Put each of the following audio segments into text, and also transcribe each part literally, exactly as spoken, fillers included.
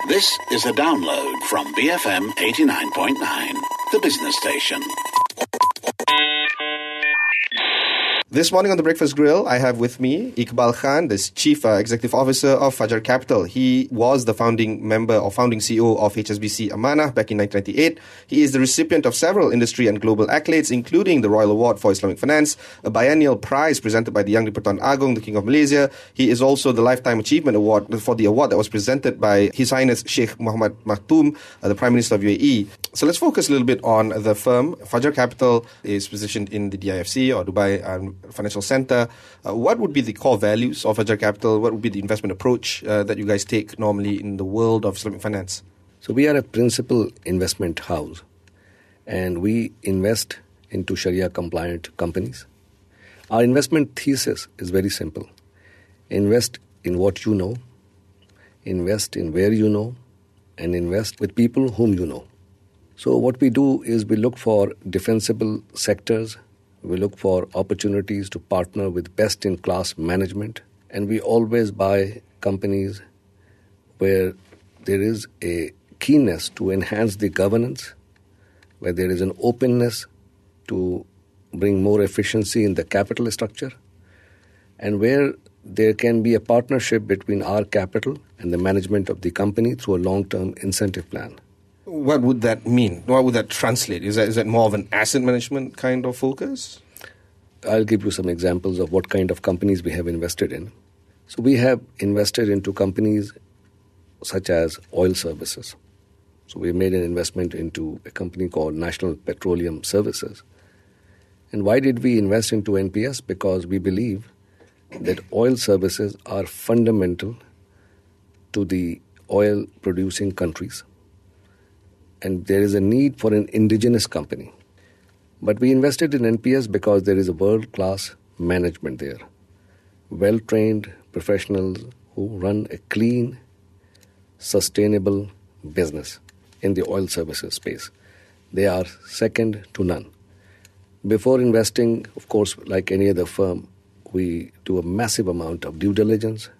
This is a download from B F M eighty-nine point nine, the business station. This morning on the Breakfast Grill, I have with me Iqbal Khan, the Chief uh, Executive Officer of Fajar Capital. He was the founding member or founding C E O of H S B C Amanah back in nineteen ninety-eight. He is the recipient of several industry and global accolades, including the Royal Award for Islamic Finance, a biennial prize presented by the Yang di-Pertuan Agong, the King of Malaysia. He is also the Lifetime Achievement Award for the award that was presented by His Highness Sheikh Mohammed Maktoum, uh, the Prime Minister of U A E. So let's focus a little bit on the firm. Fajar Capital is positioned in the D I F C or Dubai um, Financial Center. Uh, what would be the core values of Fajar Capital? What would be the investment approach uh, that you guys take normally in the world of Islamic finance? So we are a principal investment house, and we invest into Sharia-compliant companies. Our investment thesis is very simple. Invest in what you know, invest in where you know, and invest with people whom you know. So what we do is we look for defensible sectors. We look for opportunities to partner with best-in-class management, and we always buy companies where there is a keenness to enhance the governance, where there is an openness to bring more efficiency in the capital structure, and where there can be a partnership between our capital and the management of the company through a long-term incentive plan. What would that mean? What would that translate? Is that, is that more of an asset management kind of focus? I'll give you some examples of what kind of companies we have invested in. So we have invested into companies such as oil services. So we made an investment into a company called National Petroleum Services. And why did we invest into N P S? Because we believe that oil services are fundamental to the oil-producing countries. And there is a need for an indigenous company. But we invested in N P S because there is a world-class management there. Well-trained professionals who run a clean, sustainable business in the oil services space. They are second to none. Before investing, of course, like any other firm, we do a massive amount of due diligence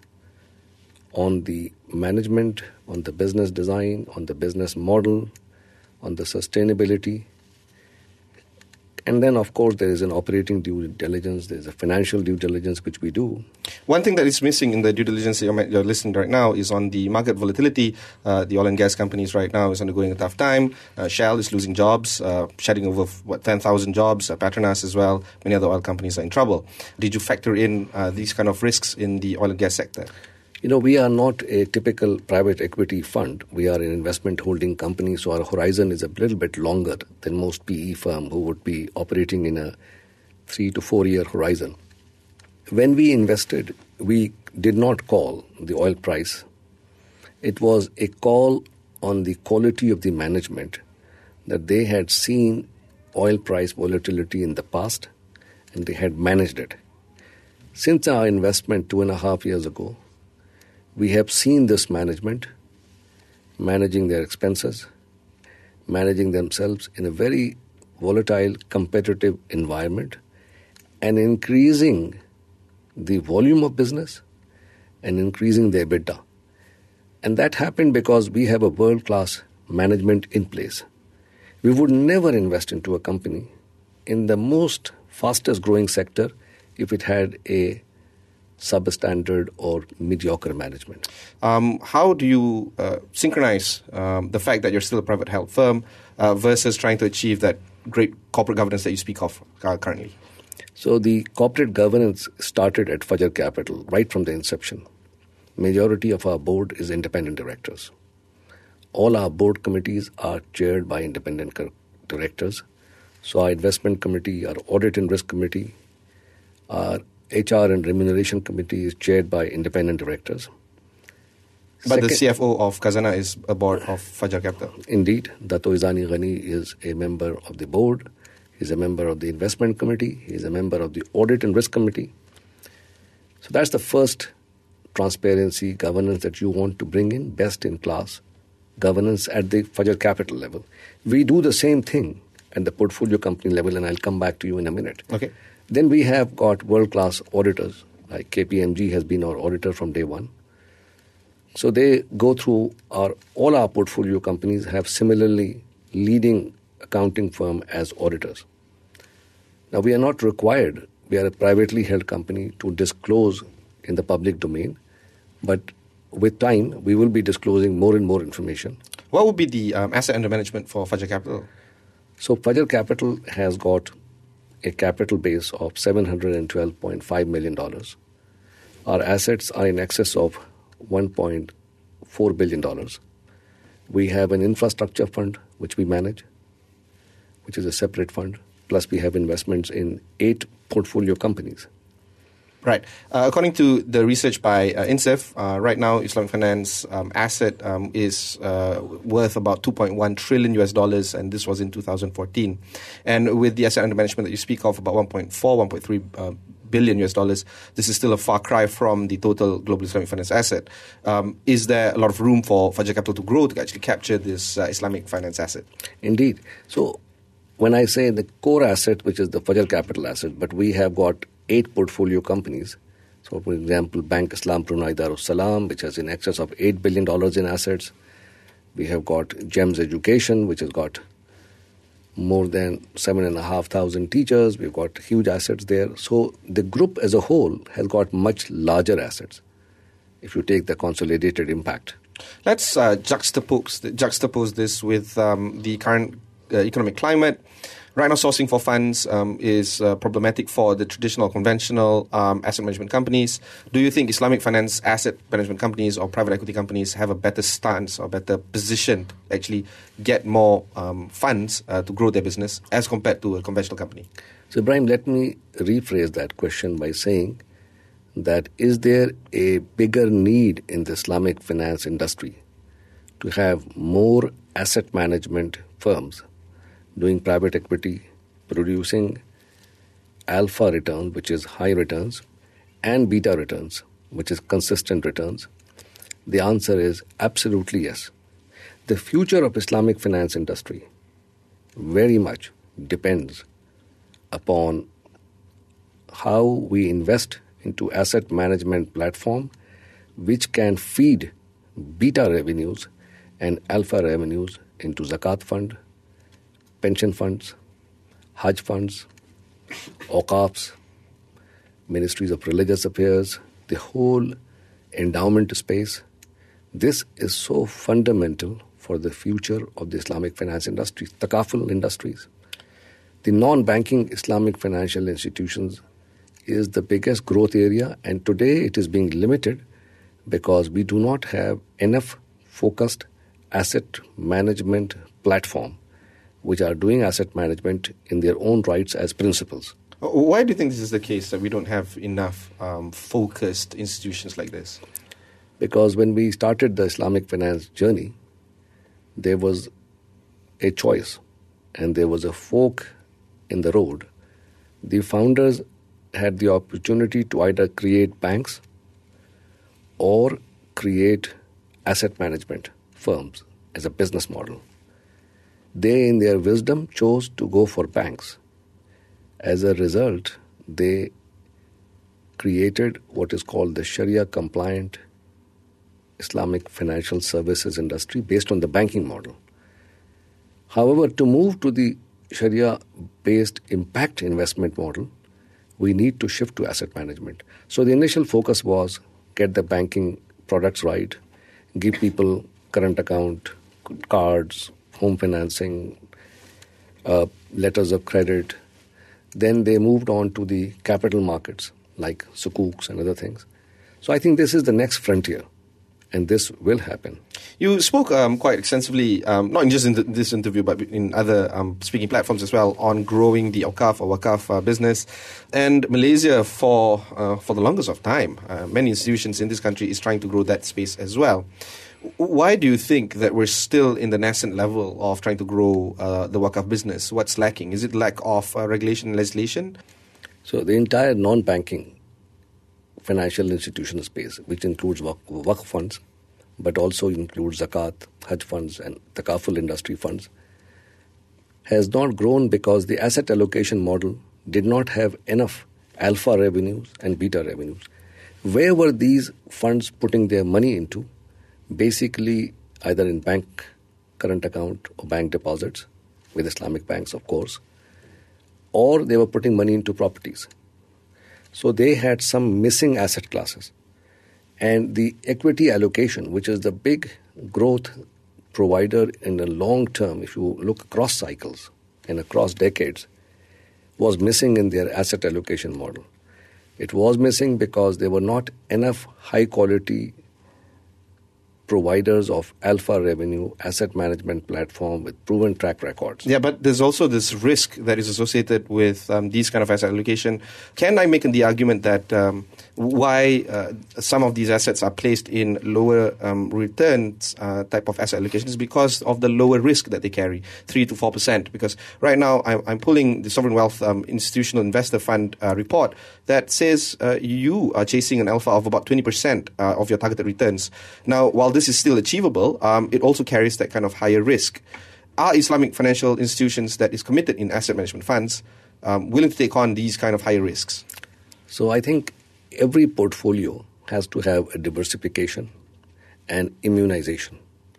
on the management, on the business design, on the business model, on the sustainability. And then, of course, there is an operating due diligence, there is a financial due diligence, which we do. One thing that is missing in the due diligence you're, you're listening right now is on the market volatility. Uh, the oil and gas companies right now is undergoing a tough time. Uh, Shell is losing jobs, uh, shedding over, what, ten thousand jobs. Uh, Petronas as well. Many other oil companies are in trouble. Did you factor in uh, these kind of risks in the oil and gas sector? You know, we are not a typical private equity fund. We are an investment holding company, so our horizon is a little bit longer than most P E firm who would be operating in a three to four year horizon. When we invested, we did not call the oil price. It was a call on the quality of the management, that they had seen oil price volatility in the past and they had managed it. Since our investment two and a half years ago, we have seen this management managing their expenses, managing themselves in a very volatile, competitive environment, and increasing the volume of business and increasing their EBITDA. And that happened because we have a world-class management in place. We would never invest into a company in the most fastest growing sector if it had a substandard or mediocre management. Um, how do you uh, synchronize um, the fact that you're still a private held firm uh, versus trying to achieve that great corporate governance that you speak of uh, currently? So the corporate governance started at Fajar Capital right from the inception. Majority of our board is independent directors. All our board committees are chaired by independent directors. So our investment committee, our audit and risk committee, our H R and Remuneration Committee is chaired by independent directors. But Second, the C F O of Khazanah is a board of Fajar Capital. Indeed. Dato Izani Ghani is a member of the board. He's a member of the Investment Committee. He's a member of the Audit and Risk Committee. So that's the first transparency governance that you want to bring in, best-in-class governance at the Fajar Capital level. We do the same thing at the portfolio company level, and I'll come back to you in a minute. Okay. Then we have got world-class auditors, like K P M G has been our auditor from day one. So they go through our, all our portfolio companies have similarly leading accounting firm as auditors. Now, we are not required, we are a privately held company, to disclose in the public domain, but with time, we will be disclosing more and more information. What would be the um, asset under management for Fajar Capital? So Fajar Capital has got a capital base of seven hundred twelve point five million dollars. Our assets are in excess of one point four billion dollars. We have an infrastructure fund, which we manage, which is a separate fund. Plus, we have investments in eight portfolio companies. Right. Uh, according to the research by uh, INSEF, uh, right now Islamic Finance um, asset um, is uh, worth about two point one trillion U S dollars, and this was in two thousand fourteen. And with the asset under management that you speak of, about one point four, one point three uh, billion U S dollars, this is still a far cry from the total global Islamic finance asset. Um, is there a lot of room for Fajar Capital to grow to actually capture this uh, Islamic finance asset? Indeed. So when I say the core asset, which is the Fajar Capital asset, but we have got eight portfolio companies. So, for example, Bank Islam Brunei Darus Salam, which has in excess of eight billion dollars in assets. We have got GEMS Education, which has got more than seven and a half thousand teachers. We've got huge assets there. So the group as a whole has got much larger assets if you take the consolidated impact. Let's uh, juxtapose, juxtapose this with um, the current uh, economic climate. Right now, sourcing for funds um, is uh, problematic for the traditional, conventional um, asset management companies. Do you think Islamic finance asset management companies or private equity companies have a better stance or better position to actually get more um, funds uh, to grow their business as compared to a conventional company? So, Ibrahim, let me rephrase that question by saying that is there a bigger need in the Islamic finance industry to have more asset management firms doing private equity, producing alpha return, which is high returns, and beta returns, which is consistent returns? The answer is absolutely yes. The future of Islamic finance industry very much depends upon how we invest into asset management platform which can feed beta revenues and alpha revenues into Zakat fund, pension funds, Hajj funds, Awqafs, ministries of religious affairs, the whole endowment space. This is so fundamental for the future of the Islamic finance industry, Takaful industries. The non-banking Islamic financial institutions is the biggest growth area, and today it is being limited because we do not have enough focused asset management platform which are doing asset management in their own rights as principals. Why do you think this is the case, that we don't have enough um, focused institutions like this? Because when we started the Islamic finance journey, there was a choice and there was a fork in the road. The founders had the opportunity to either create banks or create asset management firms as a business model. They, in their wisdom, chose to go for banks. As a result, they created what is called the Sharia-compliant Islamic financial services industry based on the banking model. However, to move to the Sharia-based impact investment model, we need to shift to asset management. So the initial focus was get the banking products right, give people current account, cards, home financing, uh, letters of credit. Then they moved on to the capital markets like sukuks and other things. So I think this is the next frontier, and this will happen. You spoke um, quite extensively, um, not just in the, this interview, but in other um, speaking platforms as well, on growing the Awqaf or Waqaf uh, business. And Malaysia, for uh, for the longest of time, uh, many institutions in this country is trying to grow that space as well. Why do you think that we're still in the nascent level of trying to grow uh, the Waqaf business? What's lacking? Is it lack of uh, regulation and legislation? So the entire non-banking financial institution space, which includes Waqf funds, but also includes Zakat, Hajj funds, and Takaful industry funds, has not grown because the asset allocation model did not have enough alpha revenues and beta revenues. Where were these funds putting their money into? basically either in bank current account or bank deposits with Islamic banks, of course, or they were putting money into properties. So they had some missing asset classes. And the equity allocation, which is the big growth provider in the long term, if you look across cycles and across decades, was missing in their asset allocation model. It was missing because there were not enough high-quality providers of alpha revenue asset management platform with proven track records. Yeah, but there's also this risk that is associated with um, these kind of asset allocation. Can I make the argument that um, why uh, some of these assets are placed in lower um, returns uh, type of asset allocation is because of the lower risk that they carry, three to four percent. Because right now I'm, I'm pulling the Sovereign Wealth um, Institutional Investor Fund uh, report that says uh, you are chasing an alpha of about twenty percent uh, of your targeted returns. Now, while this is still achievable, um, it also carries that kind of higher risk. Are Islamic financial institutions that is committed in asset management funds um, willing to take on these kind of higher risks? So I think every portfolio has to have a diversification and immunization.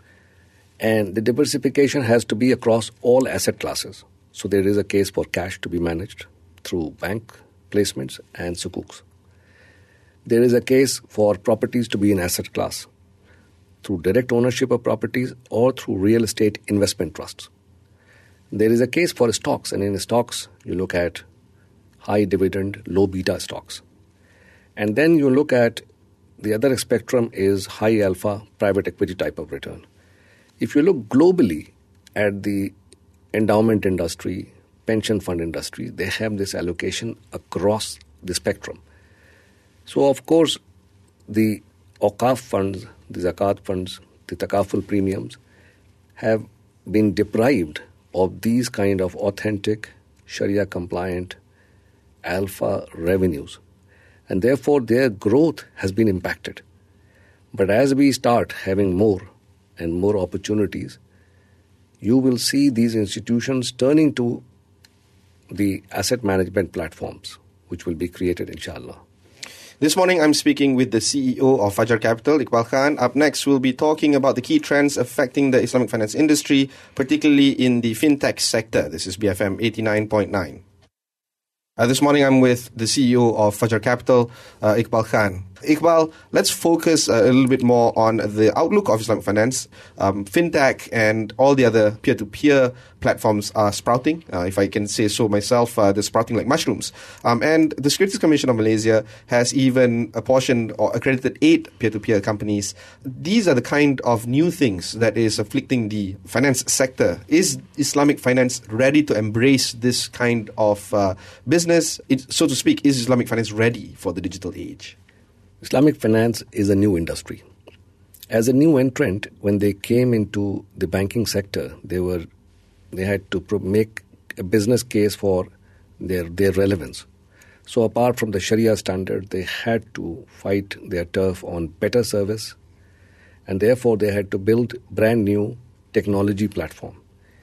And the diversification has to be across all asset classes. So there is a case for cash to be managed through bank placements and sukuks. There is a case for properties to be an asset class through direct ownership of properties or through real estate investment trusts. There is a case for stocks, and in stocks, you look at high dividend, low beta stocks. And then you look at the other spectrum is high alpha, private equity type of return. If you look globally at the endowment industry, pension fund industry, they have this allocation across the spectrum. So, of course, the Awqaf funds, the Zakat funds, the Takaful premiums have been deprived of these kind of authentic, Sharia-compliant alpha revenues. And therefore, their growth has been impacted. But as we start having more and more opportunities, you will see these institutions turning to the asset management platforms, which will be created, inshallah. This morning, I'm speaking with the C E O of Fajar Capital, Iqbal Khan. Up next, we'll be talking about the key trends affecting the Islamic finance industry, particularly in the fintech sector. This is B F M eighty-nine point nine. Uh, this morning, I'm with the C E O of Fajar Capital, uh, Iqbal Khan. Iqbal, let's focus uh, a little bit more on the outlook of Islamic finance. Um, fintech and all the other peer-to-peer platforms are sprouting, uh, if I can say so myself. Uh, they're sprouting like mushrooms. Um, and the Securities Commission of Malaysia has even apportioned or accredited eight peer-to-peer companies. These are the kind of new things that is afflicting the finance sector. Is Islamic finance ready to embrace this kind of uh, business? It, so to speak, is Islamic finance ready for the digital age? Islamic finance is a new industry. As a new entrant, when they came into the banking sector, they were they had to pro- make a business case for their their relevance. So apart from the Sharia standard, they had to fight their turf on better service, and therefore they had to build brand new technology platform.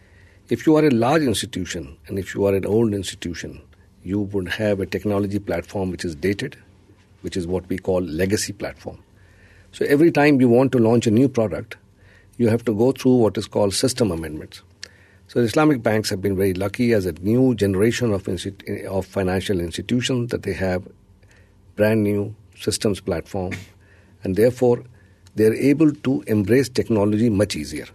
If you are a large institution and if you are an old institution, you would have a technology platform which is dated, which is what we call legacy platform. So every time you want to launch a new product, you have to go through what is called system amendments. So Islamic banks have been very lucky as a new generation of, institu- of financial institutions that they have brand new systems platform, and therefore they're able to embrace technology much easier.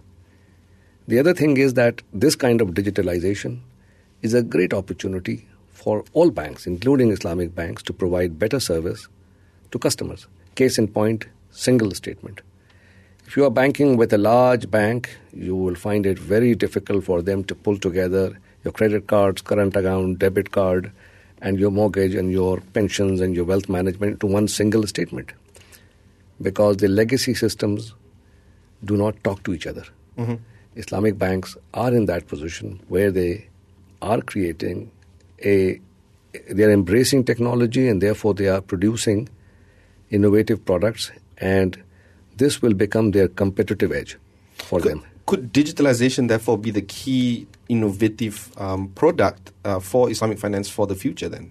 The other thing is that this kind of digitalization is a great opportunity for all banks, including Islamic banks, to provide better service to customers. Case in point, single statement. If you are banking with a large bank, you will find it very difficult for them to pull together your credit cards, current account, debit card, and your mortgage and your pensions and your wealth management to one single statement, because the legacy systems do not talk to each other. Mm-hmm. Islamic banks are in that position where they are creating a, they are embracing technology, and therefore they are producing innovative products, and this will become their competitive edge for could, them. Could digitalization therefore be the key innovative um, product uh, for Islamic finance for the future then?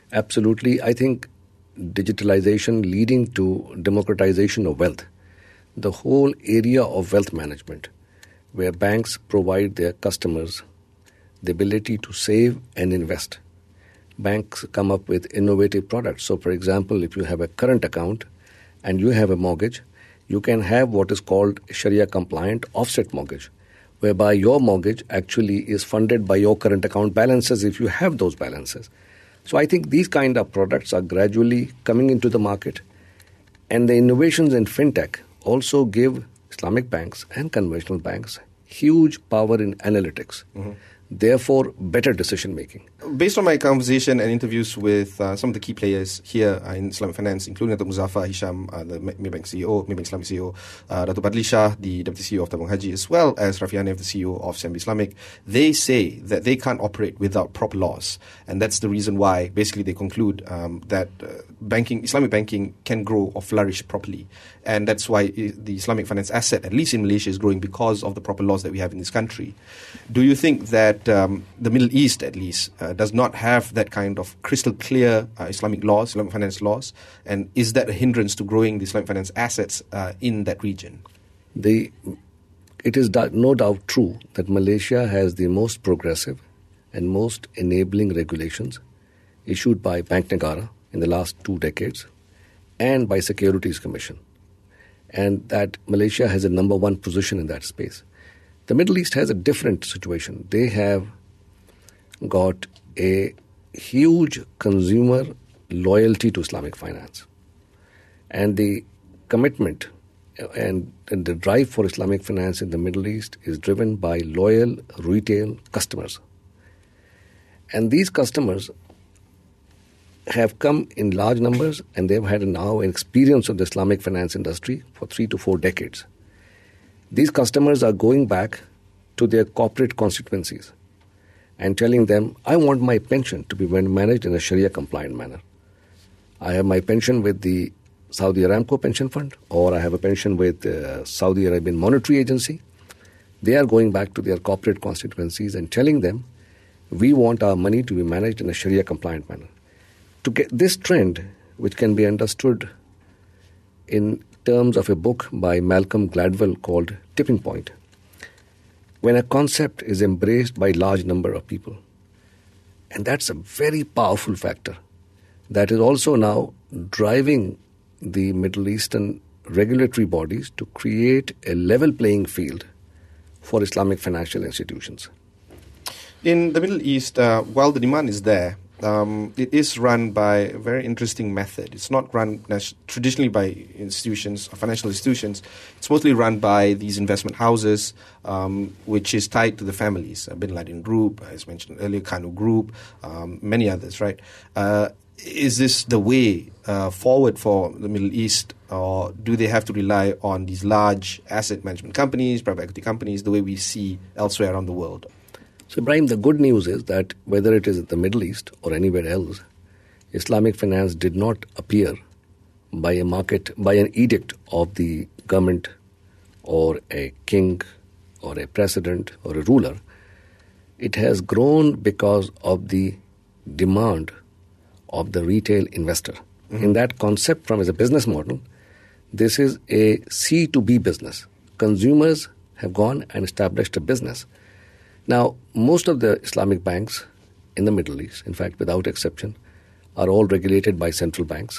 Absolutely. I think digitalization leading to democratization of wealth. the whole area of wealth management, where banks provide their customers the ability to save and invest. Banks come up with innovative products. So, for example, if you have a current account and you have a mortgage, you can have what is called Sharia-compliant offset mortgage, whereby your mortgage actually is funded by your current account balances if you have those balances. So I think these kind of products are gradually coming into the market, and the innovations in fintech also give Islamic banks and conventional banks huge power in analytics. Mm-hmm. Therefore, better decision making. Based on my conversation and interviews with uh, some of the key players here uh, in Islamic finance, including Datuk Muzaffar Hisham, uh, the Maybank C E O, Maybank Islamic C E O, uh, Datuk Badli Shah, the Deputy C E O of Tabung Haji, as well as Rafi Hanif, the C E O of Sembi Islamic, they say that they can't operate without proper laws. And that's the reason why, basically, they conclude um, that uh, banking, Islamic banking can grow or flourish properly. And that's why the Islamic finance asset, at least in Malaysia, is growing because of the proper laws that we have in this country. Do you think that um, the Middle East, at least, uh, does not have that kind of crystal clear uh, Islamic laws, Islamic finance laws? And is that a hindrance to growing the Islamic finance assets uh, in that region? The, it is no doubt true that Malaysia has the most progressive and most enabling regulations issued by Bank Negara in the last two decades and by Securities Commission. And that Malaysia has a number one position in that space. The Middle East has a different situation. They have got a huge consumer loyalty to Islamic finance. And the commitment and, and the drive for Islamic finance in the Middle East is driven by loyal retail customers. And these customers have come in large numbers, and they've had now an experience of the Islamic finance industry for three to four decades. These customers are going back to their corporate constituencies and telling them, I want my pension to be managed in a Sharia-compliant manner. I have my pension with the Saudi Aramco Pension Fund, or I have a pension with the Saudi Arabian Monetary Agency. They are going back to their corporate constituencies and telling them, we want our money to be managed in a Sharia-compliant manner. To get this trend, which can be understood in terms of a book by Malcolm Gladwell called Tipping Point, when a concept is embraced by a large number of people, and that's a very powerful factor that is also now driving the Middle Eastern regulatory bodies to create a level playing field for Islamic financial institutions. In the Middle East, uh, while the demand is there, Um, it is run by a very interesting method. It's not run traditionally by institutions, financial institutions. It's mostly run by these investment houses, um, which is tied to the families. Uh, Bin Laden Group, as mentioned earlier, Kanu Group, um, many others, right? Uh, is this the way uh, forward for the Middle East, or do they have to rely on these large asset management companies, private equity companies, the way we see elsewhere around the world? So, Ibrahim, the good news is that whether it is in the Middle East or anywhere else, Islamic finance did not appear by a market, by an edict of the government or a king or a president or a ruler. It has grown because of the demand of the retail investor. Mm-hmm. In that concept, from as a business model, this is a C to B business. Consumers have gone and established a business. Now, most of the Islamic banks in the Middle East, in fact, without exception, are all regulated by central banks.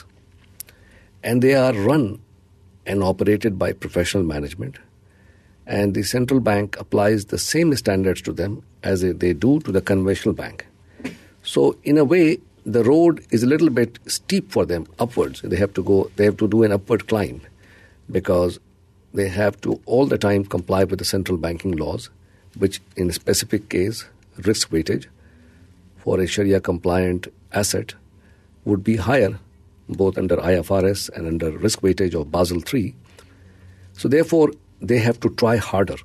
And they are run and operated by professional management. And the central bank applies the same standards to them as they do to the conventional bank. So, in a way, the road is a little bit steep for them upwards. They have to go, they have to do an upward climb because they have to all the time comply with the central banking laws, which in a specific case, risk weightage for a Sharia-compliant asset would be higher, both under I F R S and under risk weightage of Basel three. So therefore, they have to try harder.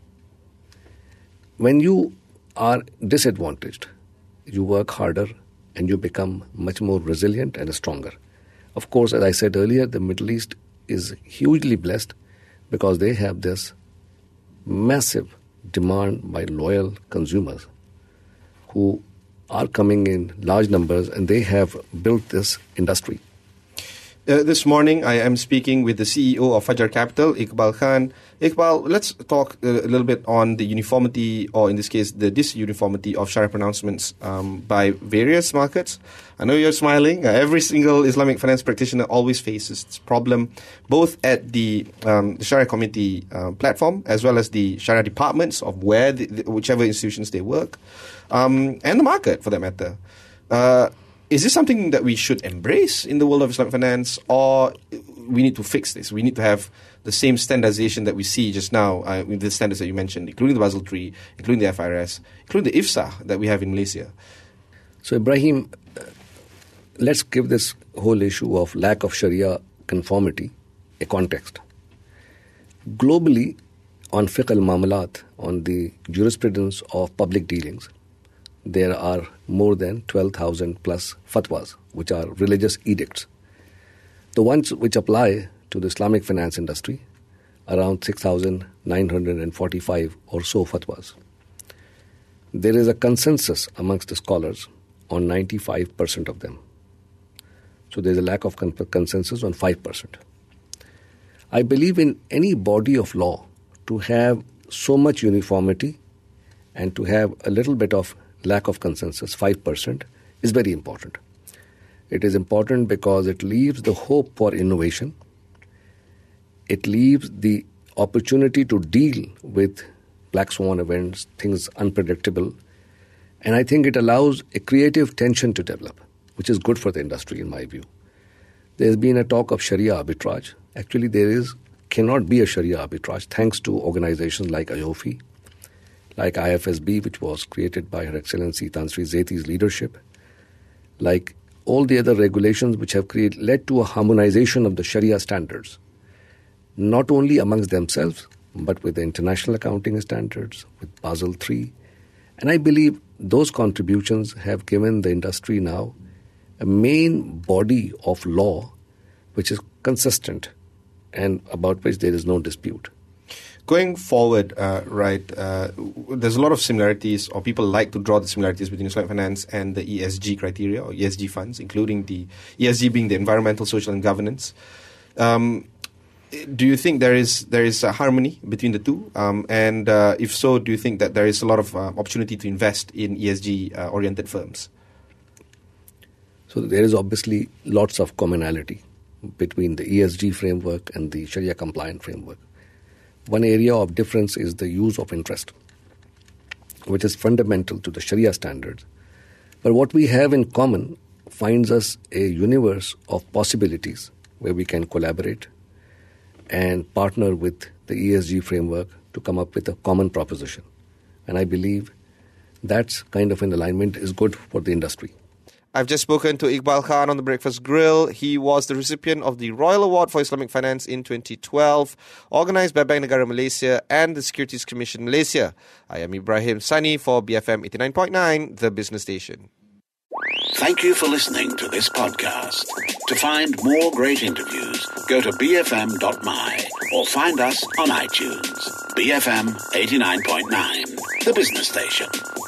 When you are disadvantaged, you work harder and you become much more resilient and stronger. Of course, as I said earlier, the Middle East is hugely blessed because they have this massive demand by loyal consumers who are coming in large numbers, and they have built this industry. Uh, this morning, I am speaking with the C E O of Fajar Capital, Iqbal Khan. Iqbal, let's talk a, a little bit on the uniformity, or in this case, the disuniformity of Sharia pronouncements um, by various markets. I know you're smiling. Uh, every single Islamic finance practitioner always faces this problem, both at the, um, the Sharia committee uh, platform as well as the Sharia departments of where the, the, whichever institutions they work, um, and the market for that matter. Uh, Is this something that we should embrace in the world of Islamic finance, or we need to fix this? We need to have the same standardization that we see just now uh, with the standards that you mentioned, including the Basel three, including the F I R S, including the I F S A that we have in Malaysia. So, Ibrahim, uh, let's give this whole issue of lack of Sharia conformity a context. Globally, on fiqh al-mamalat, on the jurisprudence of public dealings, there are more than twelve thousand plus fatwas, which are religious edicts. The ones which apply to the Islamic finance industry, around six thousand nine hundred forty-five or so fatwas. There is a consensus amongst the scholars on ninety-five percent of them. So there is a lack of con- consensus on five percent. I believe in any body of law to have so much uniformity and to have a little bit of lack of consensus, five percent, is very important. It is important because it leaves the hope for innovation. It leaves the opportunity to deal with black swan events, things unpredictable. And I think it allows a creative tension to develop, which is good for the industry in my view. There's been a talk of Sharia arbitrage. Actually, there is cannot be a Sharia arbitrage thanks to organizations like I O F I, like I F S B, which was created by Her Excellency Tan Sri Zeti's leadership, like all the other regulations which have created, led to a harmonization of the Sharia standards, not only amongst themselves, but with the international accounting standards, with Basel three. And I believe those contributions have given the industry now a main body of law which is consistent and about which there is no dispute. Going forward, uh, right, uh, there's a lot of similarities, or people like to draw the similarities between Islamic finance and the E S G criteria, or E S G funds, including the E S G being the environmental, social, and governance. Um, do you think there is there is a harmony between the two? Um, and uh, if so, do you think that there is a lot of uh, opportunity to invest in E S G-oriented uh, firms? So there is obviously lots of commonality between the E S G framework and the Sharia compliant framework. One area of difference is the use of interest, which is fundamental to the Sharia standards. But what we have in common finds us a universe of possibilities where we can collaborate and partner with the E S G framework to come up with a common proposition. And I believe that's kind of an alignment is good for the industry. I've just spoken to Iqbal Khan on The Breakfast Grill. He was the recipient of the Royal Award for Islamic Finance in twenty twelve, organised by Bank Negara Malaysia and the Securities Commission Malaysia. I am Ibrahim Sani for B F M eighty-nine point nine, the business station. Thank you for listening to this podcast. To find more great interviews, go to b f m dot m y or find us on iTunes. B F M eighty-nine point nine, the business station.